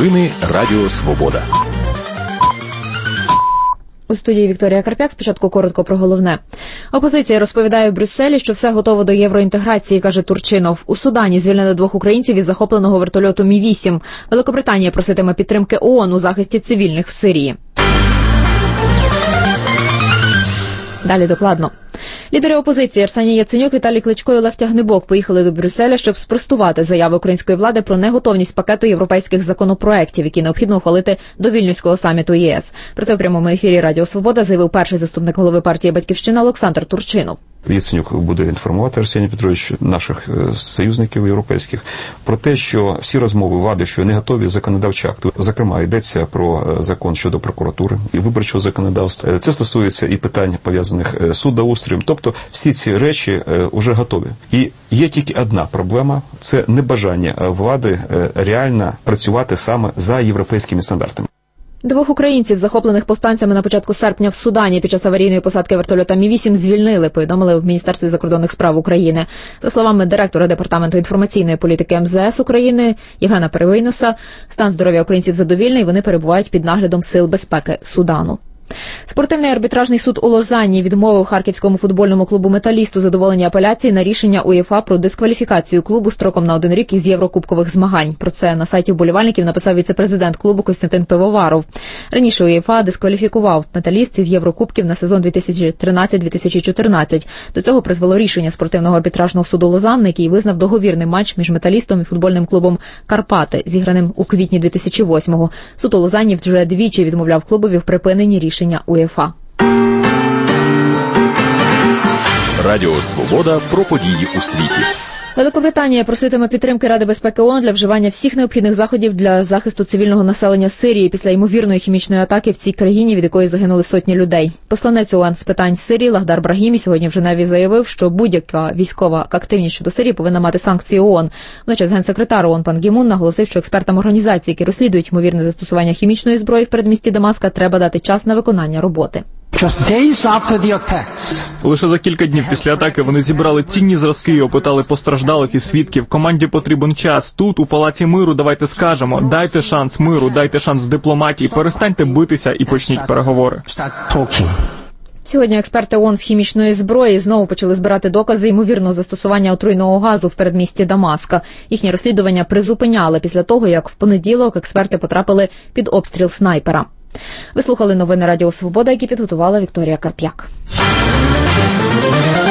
Новини Радіо Свобода. У студії Вікторія Карп'як. Спочатку коротко про головне. Опозиція розповідає в Брюсселі, що все готово до євроінтеграції, каже Турчинов. У Судані звільнили 2 українців із захопленого вертольоту Мі-8. Великобританія проситиме підтримки ООН у захисті цивільних в Сирії. Далі докладно. Лідери опозиції Арсеній Яценюк, Віталій Кличко і Олег Тягнебок поїхали до Брюсселя, щоб спростувати заяви української влади про неготовність пакету європейських законопроєктів, які необхідно ухвалити до Вільнюського саміту ЄС. Про це в прямому ефірі Радіо Свобода заявив перший заступник голови партії «Батьківщина» Олександр Турчинов. Яценюк буде інформувати Арсеній Петрович, наших союзників європейських, про те, що всі розмови влади, що не готові законодавчі акти. Зокрема, йдеться про закон щодо прокуратури і виборчого законодавства. Це стосується і питань, пов'язаних з судоустроєм. Тобто всі ці речі вже готові. І є тільки одна проблема – це небажання влади реально працювати саме за європейськими стандартами. 2 українців, захоплених повстанцями на початку серпня в Судані під час аварійної посадки вертольота Мі-8, звільнили, повідомили в Міністерстві закордонних справ України. За словами директора Департаменту інформаційної політики МЗС України Євгена Перевийноса, стан здоров'я українців задовільний, вони перебувають під наглядом Сил безпеки Судану. Спортивний арбітражний суд у Лозанні відмовив харківському футбольному клубу «Металіст» у задоволенні апеляції на рішення УЄФА про дискваліфікацію клубу строком на 1 рік із єврокубкових змагань. Про це на сайті вболівальників написав віце-президент клубу Костянтин Пивоваров. Раніше УЄФА дискваліфікував «Металіст» із єврокубків на сезон 2013-2014. До цього призвело рішення спортивного арбітражного суду Лозанни, який визнав договірний матч між «Металістом» і футбольним клубом «Карпати», зіграним у квітні 2008-го. Суд у Лозанні вже двічі відмовляв клубові в припиненні рішення УЄФА. Радіо Свобода про події у світі. Великобританія проситиме підтримки Ради безпеки ООН для вживання всіх необхідних заходів для захисту цивільного населення Сирії після ймовірної хімічної атаки в цій країні, від якої загинули сотні людей. Посланець ООН з питань Сирії Лахдар Брахімі сьогодні в Женеві заявив, що будь-яка військова активність щодо Сирії повинна мати санкції ООН. Водночас генсекретар ООН пан Гі Мун наголосив, що експертам організації, які розслідують ймовірне застосування хімічної зброї в передмісті Дамаска, треба дати час на виконання роботи. Лише за кілька днів після атаки вони зібрали цінні зразки і опитали постраждалих і свідків. Команді потрібен час. Тут, у Палаці миру, давайте скажемо, дайте шанс миру, дайте шанс дипломатії, перестаньте битися і почніть переговори. Сьогодні експерти ООН з хімічної зброї знову почали збирати докази ймовірного застосування отруйного газу в передмісті Дамаска. Їхнє розслідування призупиняли після того, як в понеділок експерти потрапили під обстріл снайпера. Ви слухали новини Радіо Свобода, які підготувала Вікторія Карп'як.